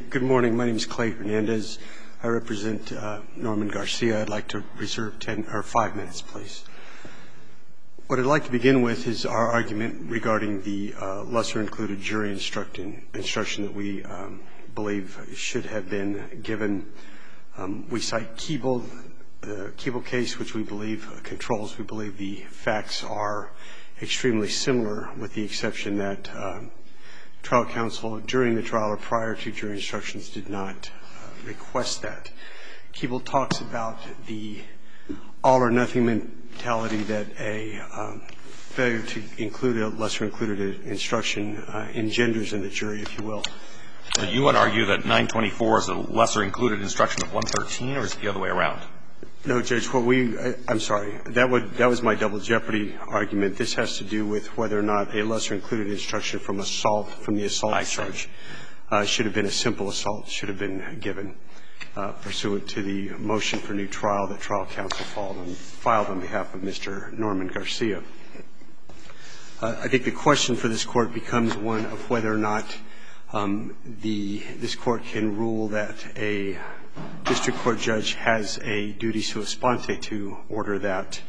Good morning. My name is Clay Hernandez. I represent Norman Garcia. I'd like to reserve 5 minutes, please. What I'd like to begin with is our argument regarding the lesser-included jury instruction that we believe should have been given. We cite Keeble, the Keeble case, which we believe controls. We believe the facts are extremely similar, with the exception that trial counsel during the trial or prior to jury instructions did not request that. Keeble talks about the all-or-nothing mentality that a failure to include a lesser-included instruction engenders in the jury, if you will. So you would argue that 924 is a lesser-included instruction of 113, or is it the other way around? No, Judge. I'm sorry. That was my double jeopardy argument. This has to do with whether or not a lesser-included instruction from the assault charge should have been a simple assault, should have been given pursuant to the motion for new trial that trial counsel filed on behalf of Mr. Norman Garcia. I think the question for this Court becomes one of whether or not this Court can rule that a district court judge has a duty sua sponte to order that.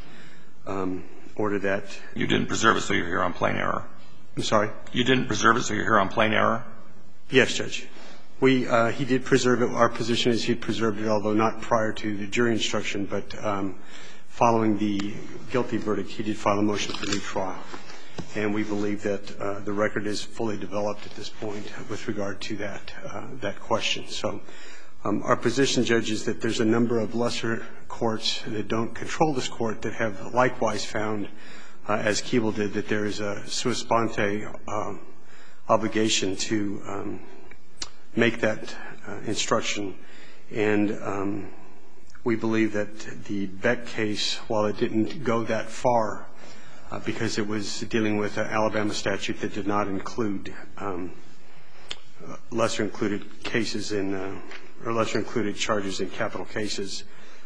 You didn't preserve it, so you're here on plain error. I'm sorry? You didn't preserve it, so you're here on plain error? Yes, Judge. He did preserve it. Our position is he preserved it, although not prior to the jury instruction, but following the guilty verdict, he did file a motion for new trial. And we believe that the record is fully developed at this point with regard to that question. So our position, Judge, is that there's a number of lesser courts that don't control this Court that have likewise found, as Keeble did, that there is a sua sponte obligation to make that instruction. And we believe that the Beck case, while it didn't go that far, because it was dealing with an Alabama statute that did not include lesser-included cases in or lesser-included charges in capital cases,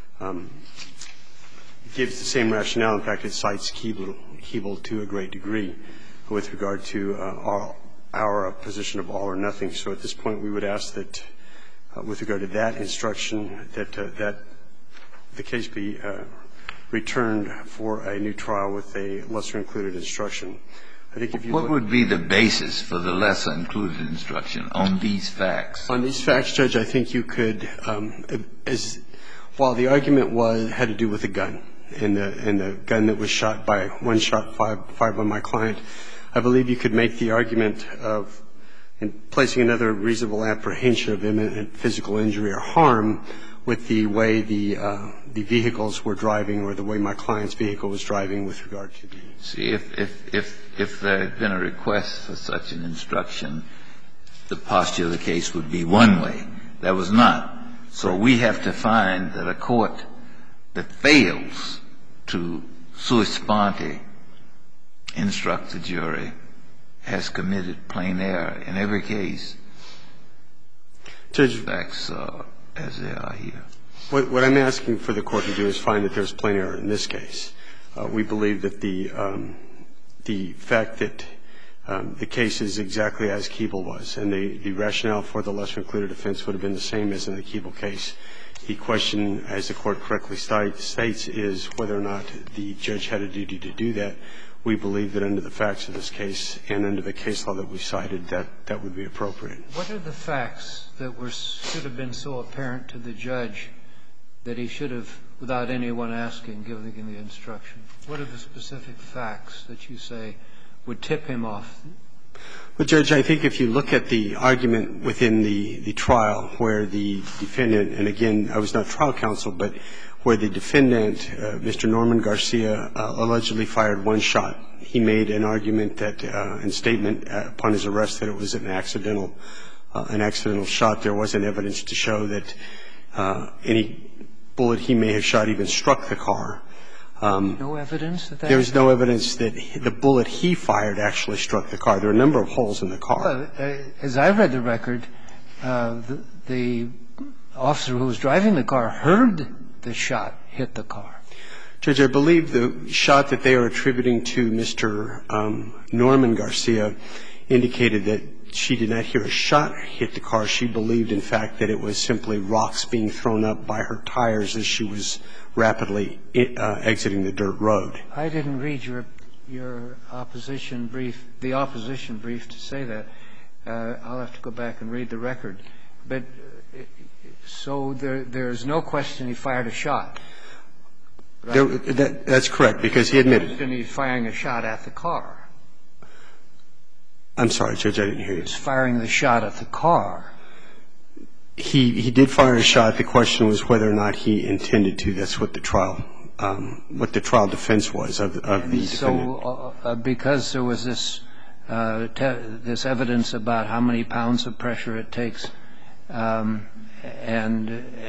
gives the same rationale. In fact, it cites Keeble to a great degree with regard to our position of all or nothing. So at this point, we would ask that, with regard to that instruction, that the case be returned for a new trial with a lesser-included instruction. I think if you look at what would be the basis for the lesser-included instruction on these facts? On these facts, Judge, I think you could, while the argument had to do with a gun and the gun that was shot by one shot fired by my client, I believe you could make the argument of placing another reasonable apprehension of imminent physical injury or harm with the way the vehicles were driving or the way my client's vehicle was driving with regard to the. See, if there had been a request for such an instruction, the posture of the case would be one way. There was not. So we have to find that a court that fails to sua sponte instruct the jury has committed plain error in every case. Judge, facts as they are here. What I'm asking for the Court to do is find that there's plain error in this case. We believe that the fact that the case is exactly as Keeble was, and the rationale for the lesser-included offense would have been the same as in the Keeble case. The question, as the Court correctly states, is whether or not the judge had a duty to do that. We believe that under the facts of this case and under the case law that we cited, that would be appropriate. What are the facts that should have been so apparent to the judge that he should have, without anyone asking, given the instruction? What are the specific facts that you say would tip him off? Well, Judge, I think if you look at the argument within the trial where the defendant, and again, I was not trial counsel, but where the defendant, Mr. Norman Garcia, allegedly fired one shot. He made an argument that, in statement upon his arrest, that it was an accidental shot. There wasn't evidence to show that any bullet he may have shot even struck the car. No evidence of that? There was no evidence that the bullet he fired actually struck the car. There were a number of holes in the car. Well, as I read the record, the officer who was driving the car heard the shot hit the car. Judge, I believe the shot that they are attributing to Mr. Norman Garcia indicated that she did not hear a shot hit the car. She believed, in fact, that it was simply rocks being thrown up by her tires as she was rapidly exiting the dirt road. I didn't read your opposition brief, the opposition brief, to say that. I'll have to go back and read the record. But so there's no question he fired a shot. Right? That's correct, because he admitted. He's firing a shot at the car. I'm sorry, Judge, I didn't hear you. He's firing the shot at the car. He did fire a shot. The question was whether or not he intended to. That's what the trial defense was of the defendant. So because there was this evidence about how many pounds of pressure it takes, and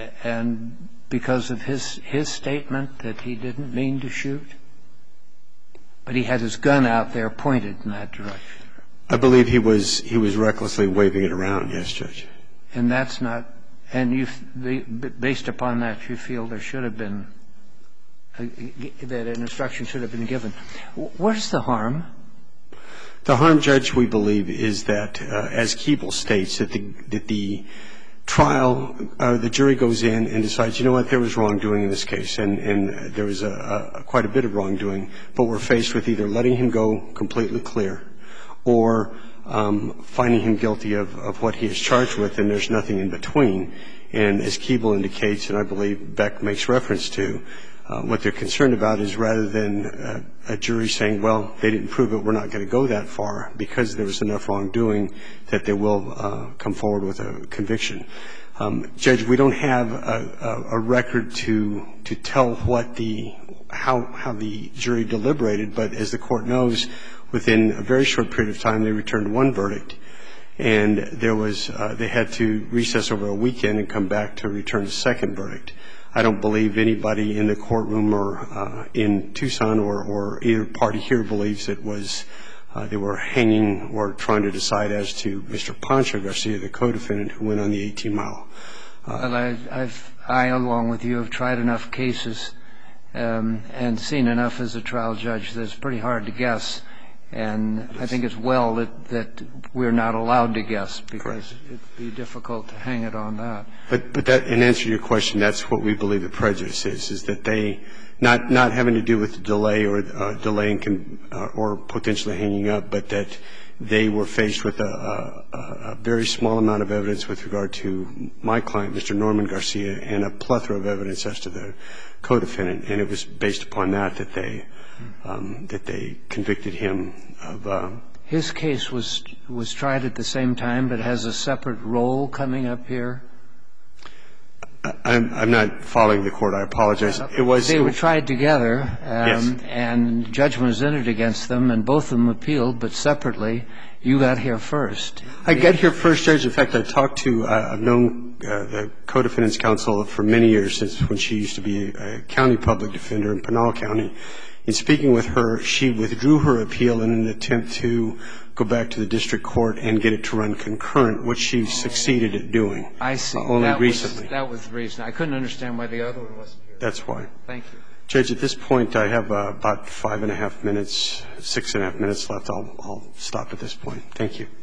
because of his statement that he didn't mean to shoot, but he had his gun out there pointed in that direction. I believe he was recklessly waving it around, yes, Judge. And that's not – and based upon that, you feel there should have been – that an instruction should have been given. Where's the harm? The harm, Judge, we believe, is that, as Keeble states, that the trial – the jury goes in and decides, you know what, there was wrongdoing in this case, and there was quite a bit of wrongdoing, but we're faced with either letting him go completely clear or finding him guilty of what he is charged with, and there's nothing in between. And as Keeble indicates, and I believe Beck makes reference to, what they're concerned about is rather than a jury saying, well, they didn't prove it, we're not going to go that far because there was enough wrongdoing, that they will come forward with a conviction. Judge, we don't have a record to tell what how the jury deliberated, but as the Court knows, within a very short period of time, they returned one verdict, and there was they had to recess over a weekend and come back to return a second verdict. I don't believe anybody in the courtroom or in Tucson or either party here believes it was they were hanging or trying to decide as to Mr. Pancho Garcia, the co-defendant who went on the 18-mile. Well, I, along with you, have tried enough cases and seen enough as a trial judge that it's pretty hard to guess. And I think it's well that we're not allowed to guess because it would be difficult to hang it on that. But that, in answer to your question, that's what we believe the prejudice is that they, not having to do with the delay or delaying or potentially hanging up, but that they were faced with a very small amount of evidence with regard to my client, Mr. Norman Garcia, and a plethora of evidence as to the co-defendant. And it was based upon that they convicted him of. His case was tried at the same time, but has a separate role coming up here. I'm not following the Court. I apologize. They were tried together. Yes. And judgment was entered against them, and both of them appealed, but separately. You got here first. I got here first, Judge. In fact, I talked to I've known the co-defendant's counsel for many years, since when she used to be a county public defender in Pinal County. In speaking with her, she withdrew her appeal in an attempt to go back to the district court and get it to run concurrent, which she succeeded at doing. I see. Only recently. That was the reason. I couldn't understand why the other one wasn't here. That's why. Thank you. Judge, at this point, I have about 5.5 minutes, 6.5 minutes left. I'll stop at this point. Thank you.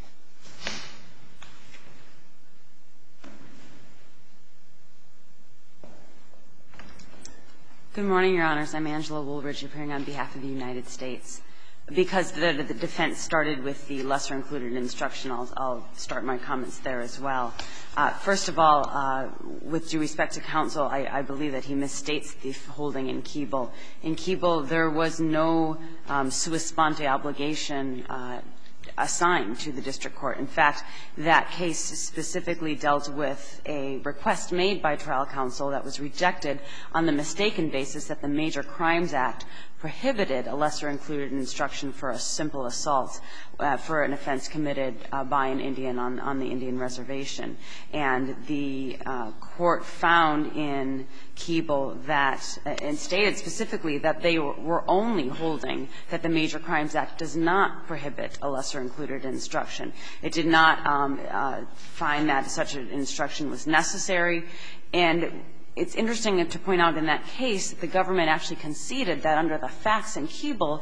Good morning, Your Honors. I'm Angela Woolridge, appearing on behalf of the United States. Because the defense started with the lesser-included instruction, I'll start my comments there as well. First of all, with due respect to counsel, I believe that he misstates the holding in Keeble. In Keeble, there was no sua sponte obligation assigned to the district court. In fact, that case specifically dealt with a request made by trial counsel that was rejected on the mistaken basis that the Major Crimes Act prohibited a lesser-included instruction for a simple assault for an offense committed by an Indian on the Indian reservation. And the court found in Keeble that, and stated specifically that they were only holding that the Major Crimes Act does not prohibit a lesser-included instruction. It did not find that such an instruction was necessary. And it's interesting to point out in that case that the government actually conceded that under the facts in Keeble,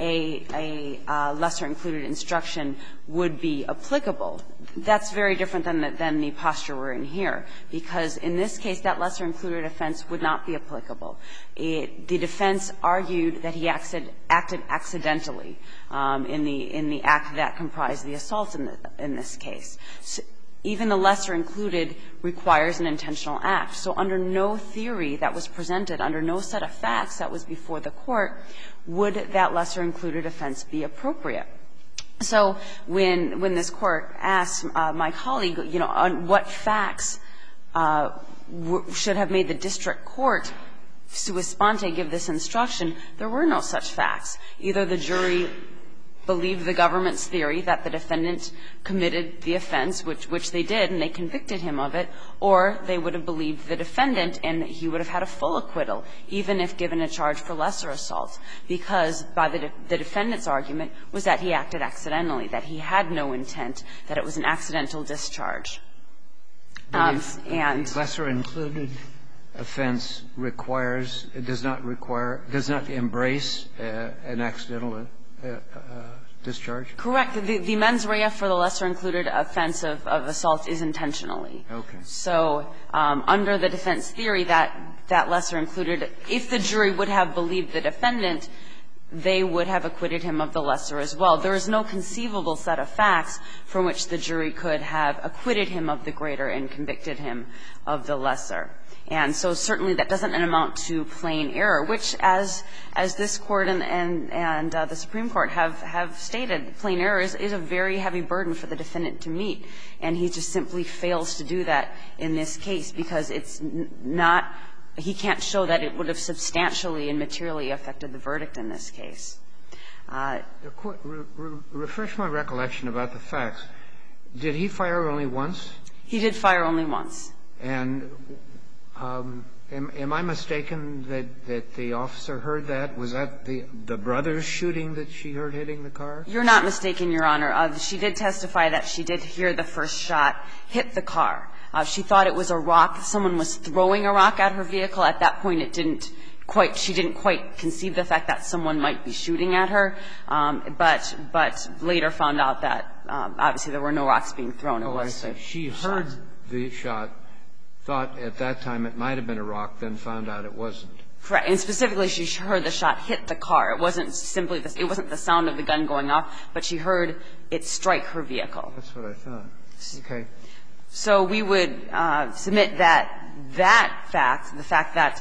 a lesser-included instruction would be applicable. That's very different than the posture we're in here, because in this case, that lesser-included offense would not be applicable. The defense argued that he acted accidentally in the act that comprised the assault in this case. So even the lesser-included requires an intentional act. So under no theory that was presented, under no set of facts that was before the Court, would that lesser-included offense be appropriate. So when this Court asked my colleague, you know, on what facts should have made the district court sua sponte give this instruction, there were no such facts. Either the jury believed the government's theory that the defendant committed the offense, which they did, and they convicted him of it, or they would have believed the defendant and he would have had a full acquittal, even if given a charge for lesser assault, because by the defendant's argument was that he acted accidentally, that he had no intent, that it was an accidental discharge. And the lesser-included offense requires, does not embrace an accidental discharge? Correct. The mens rea for the lesser-included offense of assault is intentionally. Okay. So under the defense theory, that lesser-included, if the jury would have believed the defendant, they would have acquitted him of the lesser as well. There is no conceivable set of facts from which the jury could have acquitted him of the greater and convicted him of the lesser. And so certainly that doesn't amount to plain error, which, as this Court and the Supreme Court have stated, plain error is a very heavy burden for the defendant to meet. And he just simply fails to do that in this case because it's not he can't show that it would have substantially and materially affected the verdict in this case. Refresh my recollection about the facts. Did he fire only once? He did fire only once. And am I mistaken that the officer heard that? Was that the brother's shooting that she heard hitting the car? You're not mistaken, Your Honor. She did testify that she did hear the first shot hit the car. She thought it was a rock. Someone was throwing a rock at her vehicle. At that point, she didn't quite conceive the fact that someone might be shooting at her, but later found out that obviously there were no rocks being thrown. It was a shot. She heard the shot, thought at that time it might have been a rock, then found out it wasn't. Correct. And specifically, she heard the shot hit the car. It wasn't simply it wasn't the sound of the gun going off, but she heard it strike her vehicle. That's what I thought. Okay. So we would submit that fact, the fact that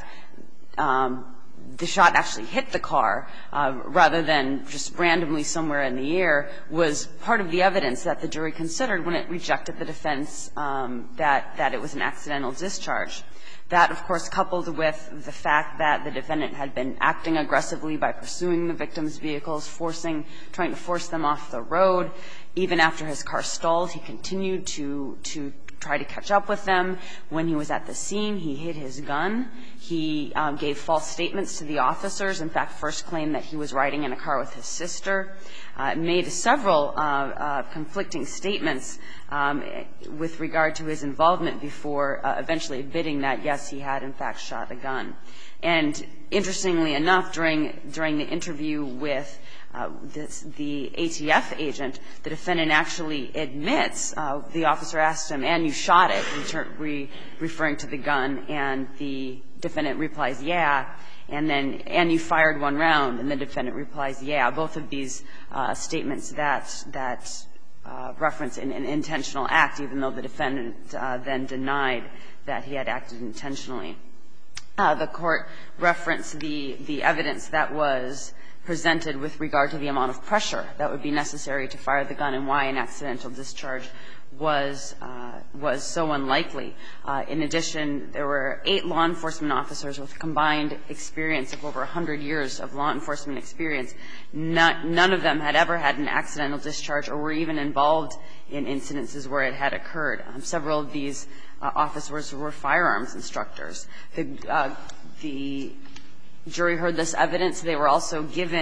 the shot actually hit the car rather than just randomly somewhere in the air, was part of the evidence that the jury considered when it rejected the defense that it was an accidental discharge. That, of course, coupled with the fact that the defendant had been acting aggressively by pursuing the victim's vehicles, trying to force them off the road. Even after his car stalled, he continued to try to catch up with them. When he was at the scene, he hid his gun. He gave false statements to the officers. In fact, first claimed that he was riding in a car with his sister. Made several conflicting statements with regard to his involvement before eventually admitting that, yes, he had, in fact, shot a gun. And interestingly enough, during the interview with the ATF agent, the defendant actually admits, the officer asked him, and you shot it, referring to the gun, and the defendant replies, yeah, and you fired one round, and the defendant replies, yeah. Both of these statements that reference an intentional act, even though the defendant then denied that he had acted intentionally. The Court referenced the evidence that was presented with regard to the amount of pressure that would be necessary to fire the gun and why an accidental discharge was so unlikely. In addition, there were 8 law enforcement officers with combined experience of over 100 years of law enforcement experience. None of them had ever had an accidental discharge or were even involved in incidences where it had occurred. Several of these officers were firearms instructors. The jury heard this evidence. They were also given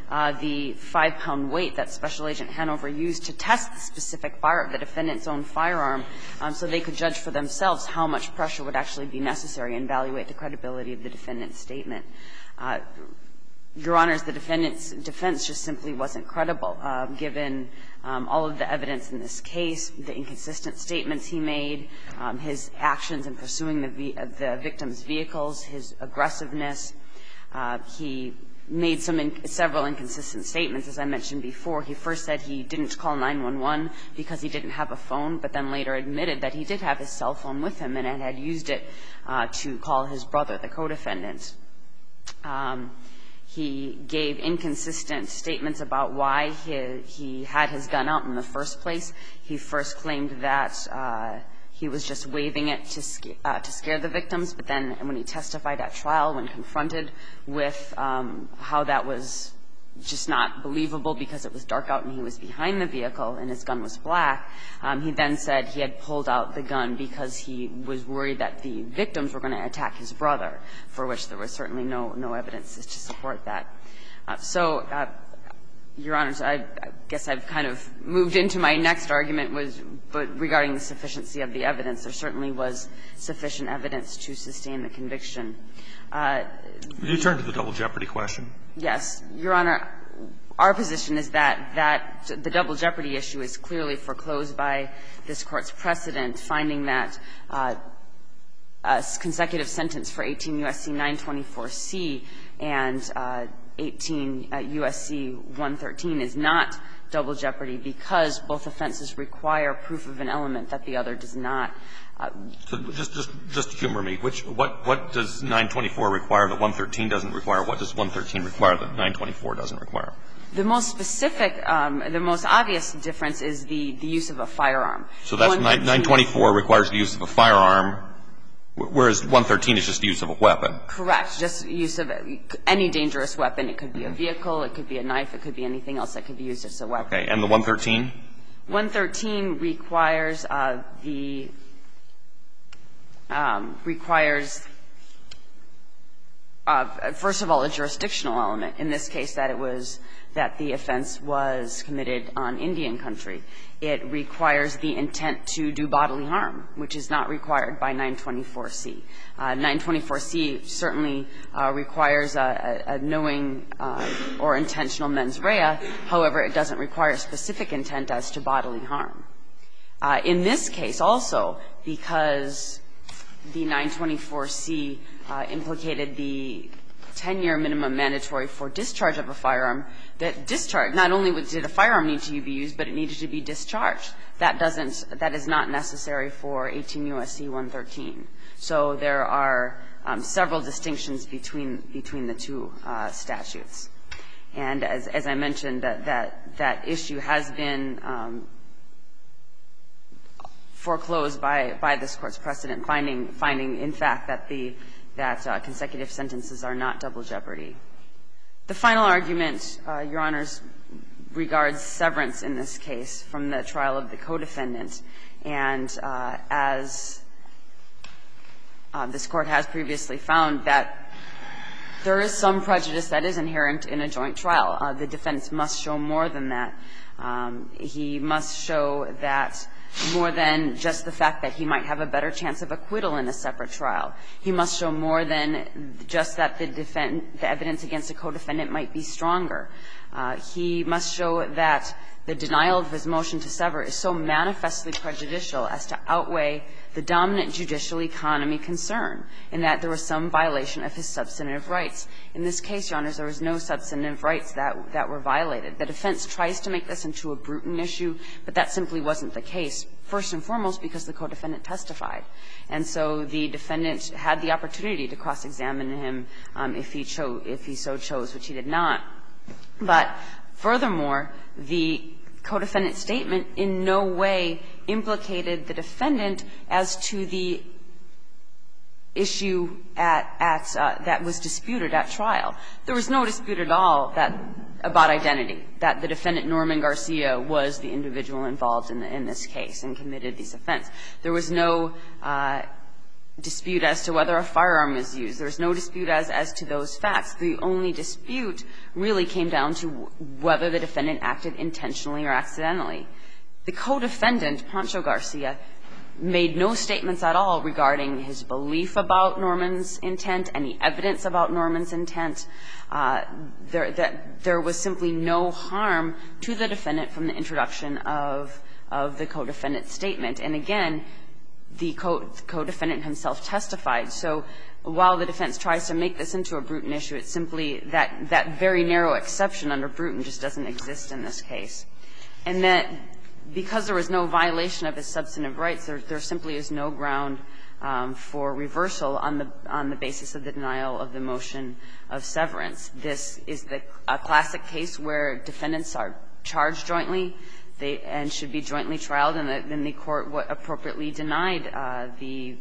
the 5-pound weight that Special Agent Hanover used to test the specific fire, the defendant's own firearm, so they could judge for themselves how much pressure would actually be necessary and evaluate the credibility of the defendant's statement. Your Honors, the defendant's defense just simply wasn't credible, given all of the evidence in this case, the inconsistent statements he made, his actions in pursuing the victim's vehicles, his aggressiveness. He made several inconsistent statements, as I mentioned before. He first said he didn't call 911 because he didn't have a phone, but then later admitted that he did have his cell phone with him and had used it to call his brother, the co-defendant. He gave inconsistent statements about why he had his gun out in the first place. He first claimed that he was just waving it to scare the victims, but then when he testified at trial, when confronted with how that was just not believable because it was dark out and he was behind the vehicle and his gun was black, he then said he had pulled out the gun because he was worried that the victims were going to attack his brother, for which there was certainly no evidence to support that. Your Honors, I guess I've kind of moved into my next argument but regarding the sufficiency of the evidence. There certainly was sufficient evidence to sustain the conviction. Would you turn to the double jeopardy question? Yes. Your Honor, our position is that the double jeopardy issue is clearly foreclosed by this Court's precedent, finding that a consecutive sentence for 18 U.S.C. 924C and 18 U.S.C. 113 is not double jeopardy because both offenses require proof of an element that the other does not. So just humor me. What does 924 require that 113 doesn't require? What does 113 require that 924 doesn't require? The most specific, the most obvious difference is the use of a firearm. So that's 924 requires the use of a firearm, whereas 113 is just the use of a weapon. Correct. Just use of any dangerous weapon. It could be a vehicle. It could be a knife. It could be anything else that could be used as a weapon. Okay. And the 113? 113 requires first of all, a jurisdictional element. In this case, that the offense was committed on Indian country. It requires the intent to do bodily harm, which is not required by 924C. 924C certainly requires a knowing or intentional mens rea. However, it doesn't require specific intent as to bodily harm. In this case also, because the 924C implicated the 10-year minimum mandatory for discharge of a firearm, that discharge, not only did a firearm need to be used, but it needed to be discharged. That is not necessary for 18 U.S.C. 113. So there are several distinctions between the two statutes. And as I mentioned, that issue has been foreclosed by this Court's precedent, finding in fact that consecutive sentences are not double jeopardy. The final argument, Your Honors, regards severance in this case from the trial of the co-defendant. And as this Court has previously found, that there is some prejudice that is inherent in a joint trial. The defense must show more than that. He must show that more than just the fact that he might have a better chance of acquittal in a separate trial. He must show more than just that the evidence against a co-defendant might be stronger. He must show that the denial of his motion to sever is so manifestly prejudicial as to outweigh the dominant judicial economy concern, and that there was some violation of his substantive rights. In this case, Your Honors, there was no substantive rights that were violated. The defense tries to make this into a Bruton issue, but that simply wasn't the case, first and foremost because the co-defendant testified. And so the defendant had the opportunity to cross-examine him if he so chose, which he did not. But furthermore, the co-defendant's statement in no way implicated the defendant as to the issue that was disputed at trial. There was no dispute at all about identity, that the defendant, Norman Garcia, was the individual involved in this case and committed this offense. There was no dispute as to whether a firearm was used. There's no dispute as to those facts. The only dispute really came down to whether the defendant acted intentionally or accidentally. The co-defendant, Pancho Garcia, made no statements at all regarding his belief about Norman's intent, any evidence about Norman's intent. There was simply no harm to the defendant from the introduction of the co-defendant's statement. And again, the co-defendant himself testified. So while the defense tries to make this into a Bruton issue, it's simply that very narrow exception under Bruton just doesn't exist in this case. And that because there was no violation of his substantive rights, there simply is no ground for reversal on the basis of the denial of the motion of severance. This is a classic case where defendants are charged jointly and should be jointly trialed, and then the court appropriately denied the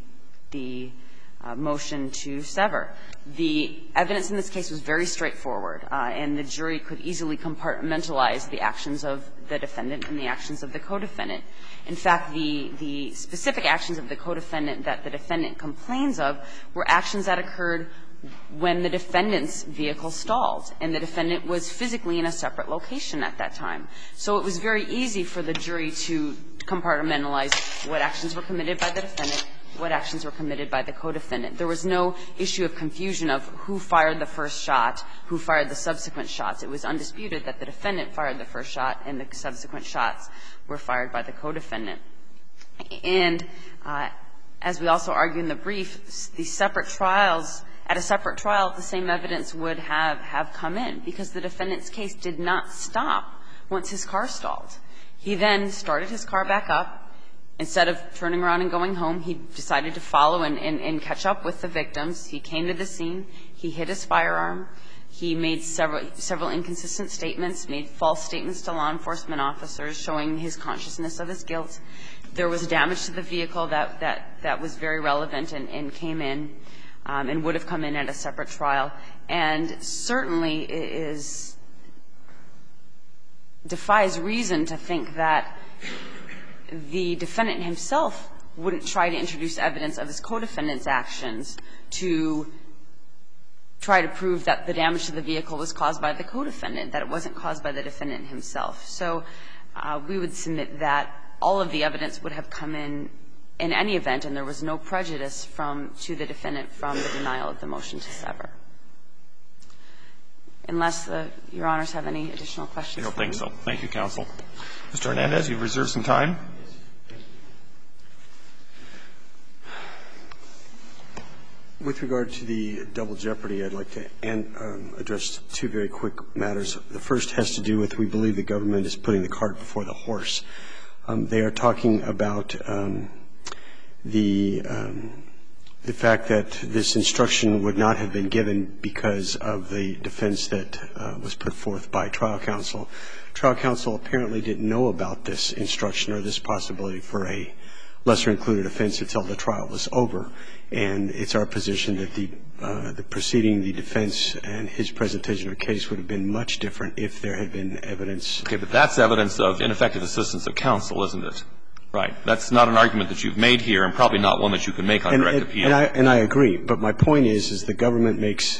motion to sever. The evidence in this case was very straightforward, and the jury could easily compartmentalize the actions of the defendant and the actions of the co-defendant. In fact, the specific actions of the co-defendant that the defendant complains of were actions that occurred when the defendant's vehicle stalled, and the defendant was physically in a separate location at that time. So it was very easy for the jury to compartmentalize what actions were committed by the defendant, what actions were committed by the co-defendant. There was no issue of confusion of who fired the first shot, who fired the subsequent shots. It was undisputed that the defendant fired the first shot and the subsequent shots were fired by the co-defendant. And as we also argue in the brief, the separate trials, at a separate trial, the same evidence would have come in, because the defendant's case did not stop once his car stalled. He then started his car back up. Instead of turning around and going home, he decided to follow and catch up with the victims. He came to the scene. He hid his firearm. He made several inconsistent statements, made false statements to law enforcement officers showing his consciousness of his guilt. There was damage to the vehicle that was very relevant and came in and would have come in at a separate trial. And certainly defies reason to think that the defendant himself wouldn't try to introduce evidence of his co-defendant's actions to try to prove that the damage to the vehicle was caused by the co-defendant, that it wasn't caused by the defendant himself. So we would submit that all of the evidence would have come in any event, and there was no prejudice to the defendant from the denial of the motion to sever. Unless Your Honors have any additional questions. I don't think so. Thank you, counsel. Mr. Hernandez, you've reserved some time. With regard to the double jeopardy, I'd like to address two very quick matters. The first has to do with we believe the government is putting the cart before the horse. They are talking about the fact that this instruction would not have been given because of the defense that was put forth by trial counsel. Trial counsel apparently didn't know about this instruction or this possibility for a lesser-included offense until the trial was over. And it's our position that the proceeding, the defense, and his presentation of the case would have been much different if there had been evidence. Okay, but that's evidence of ineffective assistance of counsel, isn't it? Right. That's not an argument that you've made here and probably not one that you can make on direct appeal. And I agree. But my point is the government makes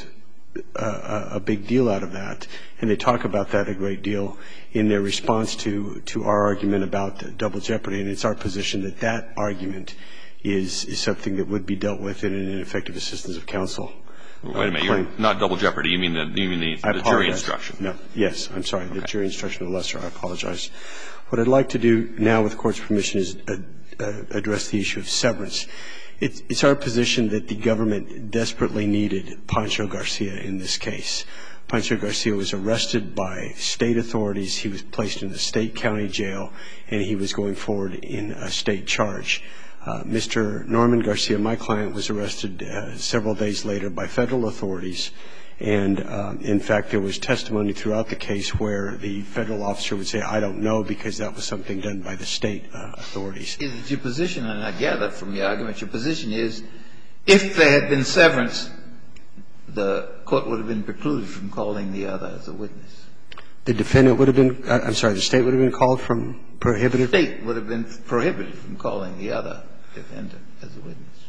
a big deal out of that, and they talk about that a great deal in their response to our argument about double jeopardy. And it's our position that that argument is something that would be dealt with in an ineffective assistance of counsel. Wait a minute. You're not double jeopardy. You mean the jury instruction. No. Yes. I'm sorry. The jury instruction of the lesser. I apologize. What I'd like to do now, with the Court's permission, is address the issue of severance. It's our position that the government desperately needed Pancho Garcia in this case. Pancho Garcia was arrested by State authorities. He was placed in the State county jail, and he was going forward in a State charge. Mr. Norman Garcia, my client, was arrested several days later by Federal authorities. And, in fact, there was testimony throughout the case where the Federal officer would say, I don't know, because that was something done by the State authorities. Is it your position, and I gather from your argument, your position is if there had been severance, the Court would have been precluded from calling the other as a witness? The defendant would have been – I'm sorry, the State would have been called from prohibited? The State would have been prohibited from calling the other defendant as a witness.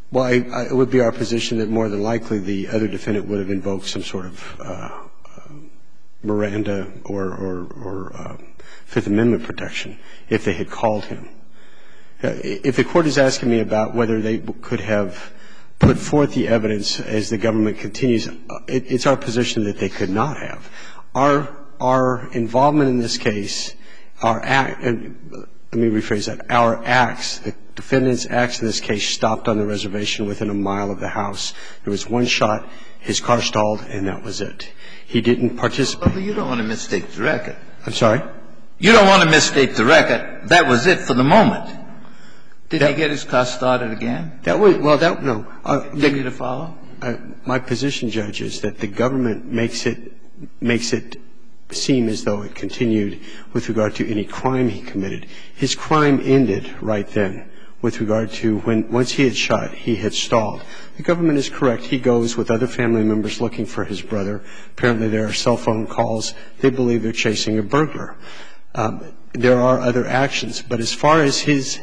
Well, it would be our position that more than likely the other defendant would have invoked some sort of Miranda or Fifth Amendment protection if they had called him. If the Court is asking me about whether they could have put forth the evidence as the government continues, it's our position that they could not have. Our involvement in this case, let me rephrase that, our acts, the defendant's acts in this case stopped on the reservation within a mile of the house. There was one shot, his car stalled, and that was it. He didn't participate. But you don't want to mistake the record. I'm sorry? You don't want to mistake the record. That was it for the moment. Did he get his car started again? No. Did he follow? My position, Judge, is that the government makes it seem as though it continued with regard to any crime he committed. His crime ended right then with regard to once he had shot, he had stalled. The government is correct. He goes with other family members looking for his brother. Apparently there are cell phone calls. They believe they're chasing a burglar. There are other actions. But as far as his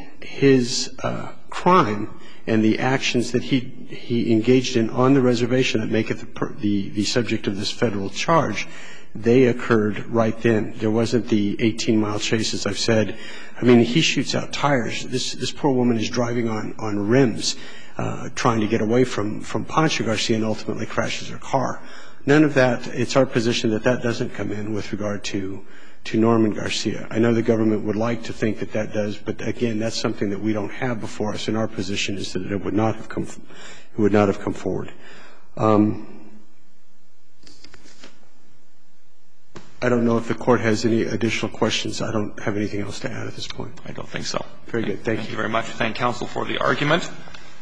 crime and the actions that he engaged in on the reservation that make it the subject of this Federal charge, they occurred right then. There wasn't the 18-mile chase, as I've said. I mean, he shoots out tires. This poor woman is driving on rims, trying to get away from Pancho Garcia and ultimately crashes her car. None of that, it's our position that that doesn't come in with regard to Norman Garcia. I know the government would like to think that that does, but again, that's something that we don't have before us, and our position is that it would not have come forward. I don't know if the Court has any additional questions. I don't have anything else to add at this point. I don't think so. Very good. Thank you. Thank you very much. Thank counsel for the argument.